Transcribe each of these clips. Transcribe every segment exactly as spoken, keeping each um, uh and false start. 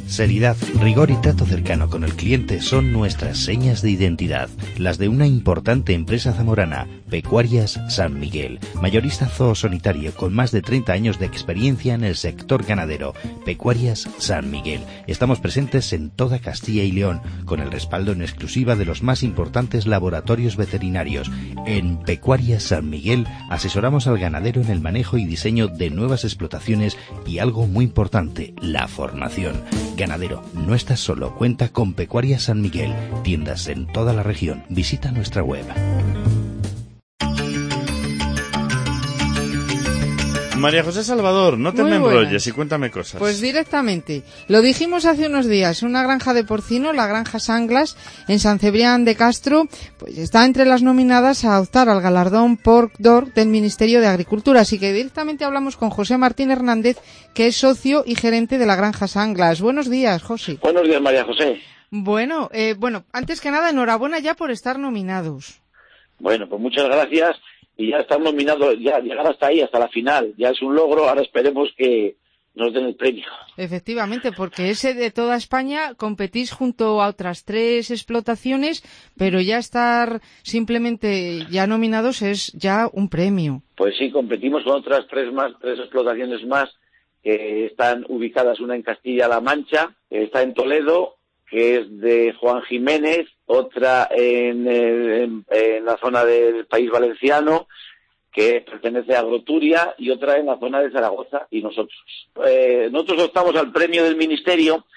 Seriedad, rigor y trato cercano con el cliente son nuestras señas de identidad, las de una importante empresa zamorana, Pecuarias San Miguel, mayorista zoosanitario con más de treinta años de experiencia en el sector ganadero. Pecuarias San Miguel. Estamos presentes en toda Castilla y León, con el respaldo en exclusiva de los más importantes laboratorios veterinarios. En Pecuarias San Miguel asesoramos al ganadero en el manejo y diseño de nuevas explotaciones y algo muy importante, la formación. Ganadero, no estás solo, cuenta con Pecuarias San Miguel, tiendas en toda la región. Visita nuestra web. María José Salvador, no te Muy me enrolles buenas. y cuéntame cosas. Pues directamente. Lo dijimos hace unos días, una granja de porcino, la granja Sanglas, en San Cebrián de Castro, pues está entre las nominadas a optar al galardón Pork Dog del Ministerio de Agricultura. Así que directamente hablamos con José Martín Hernández, que es socio y gerente de la granja Sanglas. Buenos días, José. Buenos días, María José. Bueno, eh, bueno, antes que nada, enhorabuena ya por estar nominados. Bueno, pues muchas gracias. Y ya estamos nominados, ya llegar hasta ahí, hasta la final, ya es un logro, ahora esperemos que nos den el premio. Efectivamente, porque ese de toda España competís junto a otras tres explotaciones, pero ya estar simplemente ya nominados es ya un premio. Pues sí, competimos con otras tres más, tres explotaciones más, que están ubicadas, una en Castilla-La Mancha, que está en Toledo, que es de Juan Jiménez, otra en, en, en la zona del País Valenciano, que pertenece a Agroturia, y otra en la zona de Zaragoza, y nosotros. Eh, nosotros optamos al premio del Ministerio,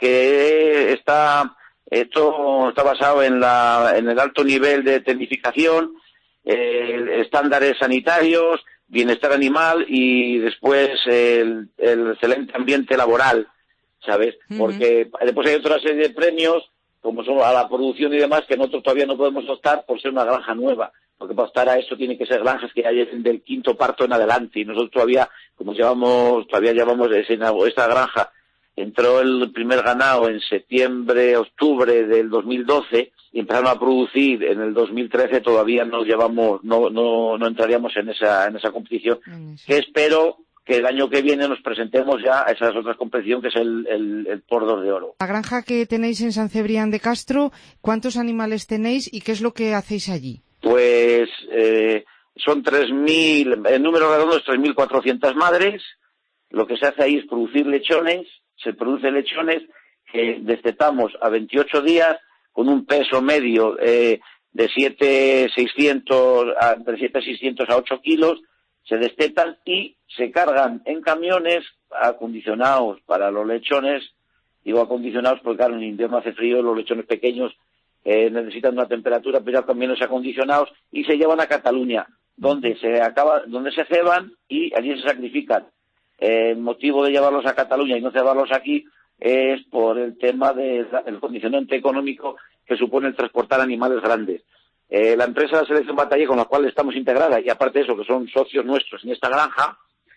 que está, esto está basado en, la, en el alto nivel de tecnificación, eh, estándares sanitarios, bienestar animal y después el, el excelente ambiente laboral, ¿sabes? Uh-huh. Porque después hay otra serie de premios, como son a la producción y demás, que nosotros todavía no podemos optar por ser una granja nueva, porque para optar a eso tiene que ser granjas que ya lleguen del quinto parto en adelante, y nosotros todavía, como llevamos, todavía llevamos esta granja, entró el primer ganado en septiembre, octubre del dos mil doce, y empezaron a producir en el dos mil trece, todavía no llevamos, no, no, no entraríamos en esa, en esa competición, uh-huh. que espero que el año que viene nos presentemos ya a esas otras competiciones, que es el, el, el Pork Dog de Oro. La granja que tenéis en San Cebrián de Castro, ¿cuántos animales tenéis y qué es lo que hacéis allí? Pues eh, son tres mil, el número redondo es tres mil cuatrocientas madres. Lo que se hace ahí es producir lechones, se produce lechones que destetamos a veintiocho días con un peso medio eh, de siete mil seiscientos a, entre siete mil seiscientos a ocho kilos, se destetan y se cargan en camiones acondicionados para los lechones. Digo acondicionados porque claro, en invierno hace frío, los lechones pequeños eh, necesitan una temperatura, pero ya camiones acondicionados, y se llevan a Cataluña, donde se acaba, donde se ceban y allí se sacrifican. Eh, el motivo de llevarlos a Cataluña y no cebarlos aquí es por el tema del condicionante económico que supone el transportar animales grandes. Eh, la empresa de Selección Batalla, con la cual estamos integradas, y aparte de eso, que son socios nuestros en esta granja,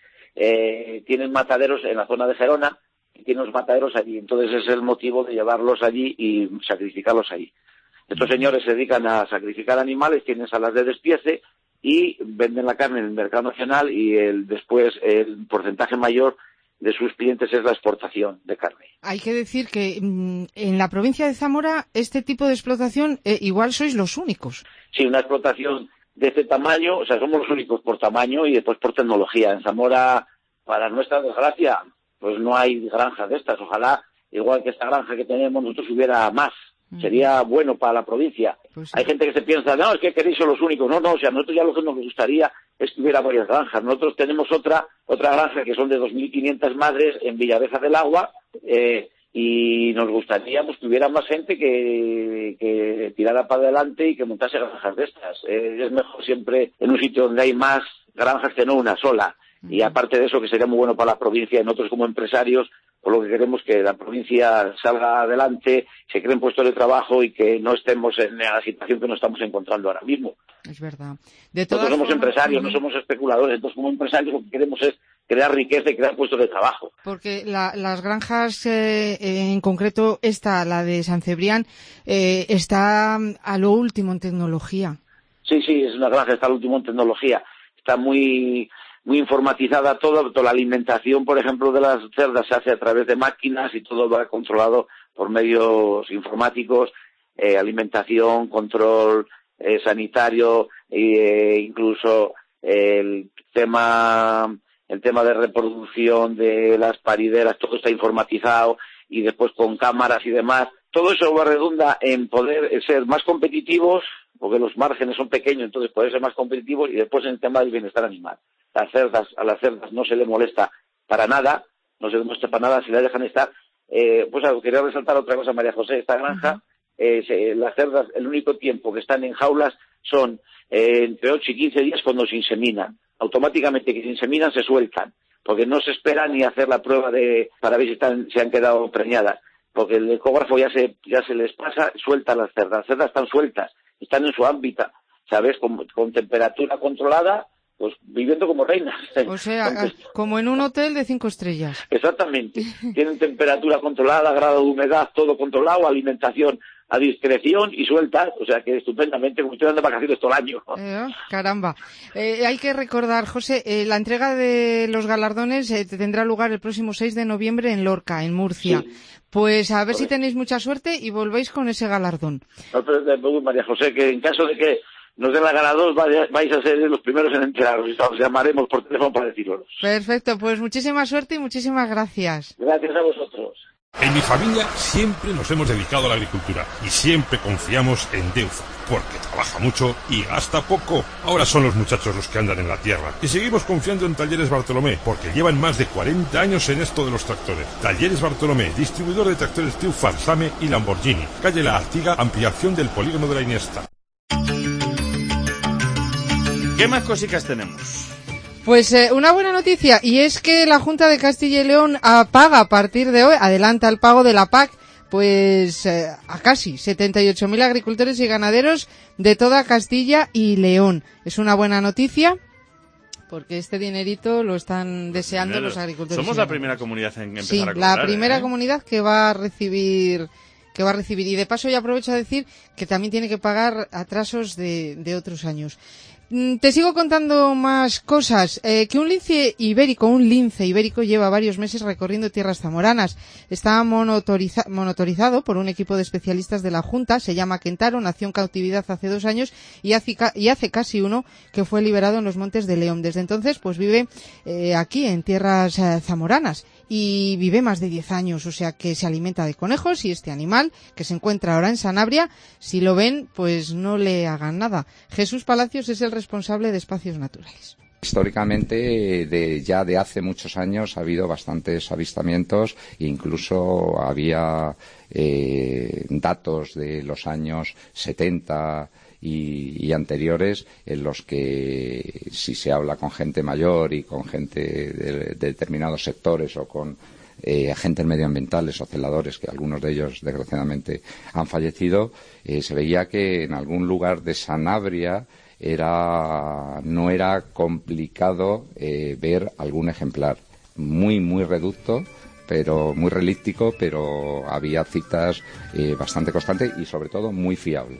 eh, tienen mataderos en la zona de Gerona, y tienen los mataderos allí. Entonces ese es el motivo de llevarlos allí y sacrificarlos allí. Estos señores se dedican a sacrificar animales, tienen salas de despiece y venden la carne en el mercado nacional, y el, después el porcentaje mayor de sus clientes es la exportación de carne. Hay que decir que mmm, en la provincia de Zamora este tipo de explotación eh, igual sois los únicos. Sí, una explotación de este tamaño, o sea, somos los únicos por tamaño y después por tecnología. En Zamora, para nuestra desgracia, pues no hay granjas de estas. Ojalá, igual que esta granja que tenemos, nosotros hubiera más. Mm. Sería bueno para la provincia. Pues sí. Hay gente que se piensa, no, es que queréis ser los únicos. No, no, o sea, nosotros ya lo que nos gustaría es que hubiera varias granjas. Nosotros tenemos otra otra granja que son de dos mil quinientas madres en Villaveza del Agua, eh, y nos gustaría pues, que hubiera más gente que, que tirara para adelante y que montase granjas de estas. Eh, es mejor siempre en un sitio donde hay más granjas que no una sola. Mm. Y aparte de eso, que sería muy bueno para la provincia. Y nosotros como empresarios, por lo que queremos que la provincia salga adelante, se creen puestos de trabajo y que no estemos en la situación que nos estamos encontrando ahora mismo. Es verdad. De todas Nosotros somos formas, empresarios, uh-huh. no somos especuladores. Entonces, como empresarios, lo que queremos es crear riqueza y crear puestos de trabajo. Porque la, las granjas, eh, en concreto esta, la de San Cebrián, eh, está a lo último en tecnología. Sí, sí, es una granja que está a lo último en tecnología. Está muy muy informatizada todo, toda la alimentación, por ejemplo, de las cerdas se hace a través de máquinas y todo va controlado por medios informáticos, eh, alimentación, control eh, sanitario, e incluso eh, el tema el tema de reproducción de las parideras, todo está informatizado y después con cámaras y demás. Todo eso redunda en poder ser más competitivos, porque los márgenes son pequeños, entonces poder ser más competitivos, y después en el tema del bienestar animal. Las cerdas, a las cerdas no se le molesta para nada, no se le molesta para nada si las dejan estar. Eh, pues algo, quería resaltar otra cosa, María José, esta granja, eh, se, las cerdas, el único tiempo que están en jaulas son eh, entre ocho y quince días cuando se inseminan. Automáticamente que se inseminan se sueltan, porque no se espera ni hacer la prueba de para ver si están, se han quedado preñadas, porque el ecógrafo ya se ya se les pasa, sueltan las cerdas, las cerdas están sueltas, están en su ámbito, ¿sabes? Con, con temperatura controlada, pues viviendo como reinas. O sea, entonces, como en un hotel de cinco estrellas. Exactamente. Tienen temperatura controlada, grado de humedad, todo controlado, alimentación a discreción y sueltas, o sea que estupendamente, como estoy dando vacaciones todo el año. Eh, caramba. Eh, hay que recordar, José, eh, la entrega de los galardones eh, tendrá lugar el próximo seis de noviembre en Lorca, en Murcia. Sí. Pues a ver Joder. si tenéis mucha suerte y volvéis con ese galardón. No, pero, María José, que en caso de que nos den la ganadora, vais a ser los primeros en enteraros, os llamaremos por teléfono para decirlo. Perfecto, pues muchísima suerte y muchísimas gracias. Gracias a vosotros. En mi familia siempre nos hemos dedicado a la agricultura y siempre confiamos en Deufa, porque trabaja mucho y gasta poco. Ahora son los muchachos los que andan en la tierra. Y seguimos confiando en Talleres Bartolomé, porque llevan más de cuarenta años en esto de los tractores. Talleres Bartolomé, distribuidor de tractores Triumph, Same y Lamborghini. Calle La Artiga, ampliación del polígono de la Iniesta. ¿Qué más cositas tenemos? Pues eh, una buena noticia, y es que la Junta de Castilla y León paga a partir de hoy, adelanta el pago de la P A C, pues eh, a casi setenta y ocho mil agricultores y ganaderos de toda Castilla y León. Es una buena noticia, porque este dinerito lo están deseando Dinero. los agricultores. Somos la primera comunidad en empezar sí, a cobrar, la primera ¿eh? comunidad que va a recibir... que va a recibir. Y de paso ya aprovecho a decir que también tiene que pagar atrasos de, de otros años. Te sigo contando más cosas. Eh, que un lince ibérico, un lince ibérico lleva varios meses recorriendo tierras zamoranas. Está monotoriza, monotorizado por un equipo de especialistas de la Junta. Se llama Kentaro, nació en cautividad hace dos años y hace, y hace casi uno que fue liberado en los Montes de León. Desde entonces, pues vive eh, aquí en tierras eh, zamoranas. Y vive más de diez años, o sea que se alimenta de conejos, y este animal, que se encuentra ahora en Sanabria, si lo ven, pues no le hagan nada. Jesús Palacios es el responsable de Espacios Naturales. Históricamente, de, ya de hace muchos años, ha habido bastantes avistamientos, e incluso había eh, datos de los años setenta y, y anteriores, en los que si se habla con gente mayor y con gente de, de determinados sectores o con eh, agentes medioambientales o celadores, que algunos de ellos desgraciadamente han fallecido, eh, se veía que en algún lugar de Sanabria era no era complicado eh, ver algún ejemplar. Muy, muy reducto, pero muy relíptico, pero había citas eh, bastante constantes y sobre todo muy fiables.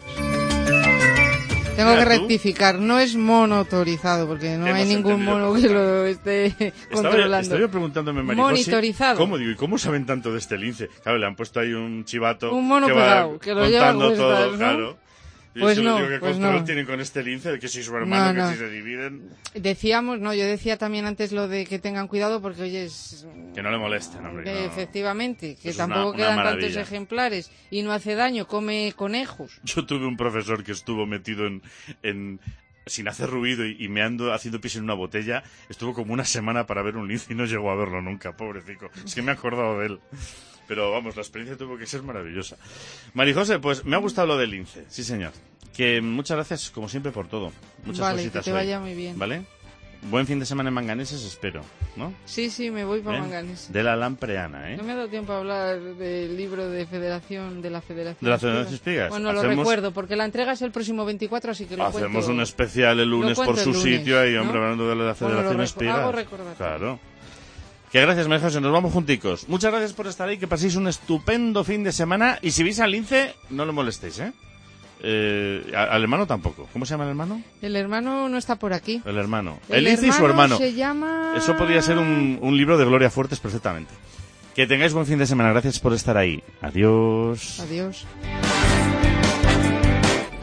Tengo que rectificar, no es monotorizado, porque no hay ningún mono que lo esté controlando. Estaba yo preguntándome, Maricosi, monitorizado. ¿Cómo digo? ¿Y cómo saben tanto de este lince? Claro, le han puesto ahí un chivato un mono que pegado, va que lo lleva contando cuestas, todo, ¿no? claro. Y Pues eso no, digo, ¿qué pues control no. tienen con este lince? Que si su hermano, no, no. que si se dividen... Decíamos, no, yo decía también antes lo de que tengan cuidado, porque oye, es... Que no le molesten, hombre. Que no. efectivamente, que Eso tampoco es una, una quedan maravilla. tantos ejemplares y no hace daño, come conejos. Yo tuve un profesor que estuvo metido en... en sin hacer ruido y, y meando, haciendo pis en una botella, estuvo como una semana para ver un lince y no llegó a verlo nunca, pobrecito. Es que me he acordado de él. Pero vamos, la experiencia tuvo que ser maravillosa. Marijose, pues me ha gustado lo del lince, sí señor. Que muchas gracias, como siempre, por todo. Muchas vale, cositas que te hoy. vaya muy bien. ¿Vale? Buen fin de semana en Manganeses, espero, ¿no? Sí, sí, me voy para ¿Eh? Manganeses. De la Lampreana, ¿eh? No me ha dado tiempo a hablar del libro de Federación, de la Federación ¿De la Federación Espigas? Bueno, lo Hacemos... recuerdo, porque la entrega es el próximo veinticuatro, así que lo Hacemos cuento. un especial el lunes por su el lunes, sitio ahí, hombre, ¿no? hablando de la Federación bueno, lo Espigas. hago recordar. Claro. Que gracias, María José, nos vamos junticos. Muchas gracias por estar ahí, que paséis un estupendo fin de semana y si veis al lince, no lo molestéis, ¿eh? Eh, al hermano tampoco. ¿Cómo se llama el hermano? El hermano no está por aquí. El hermano. El Él dice y su hermano. se llama... Eso podría ser un, un libro de Gloria Fuertes perfectamente. Que tengáis buen fin de semana. Gracias por estar ahí. Adiós. Adiós.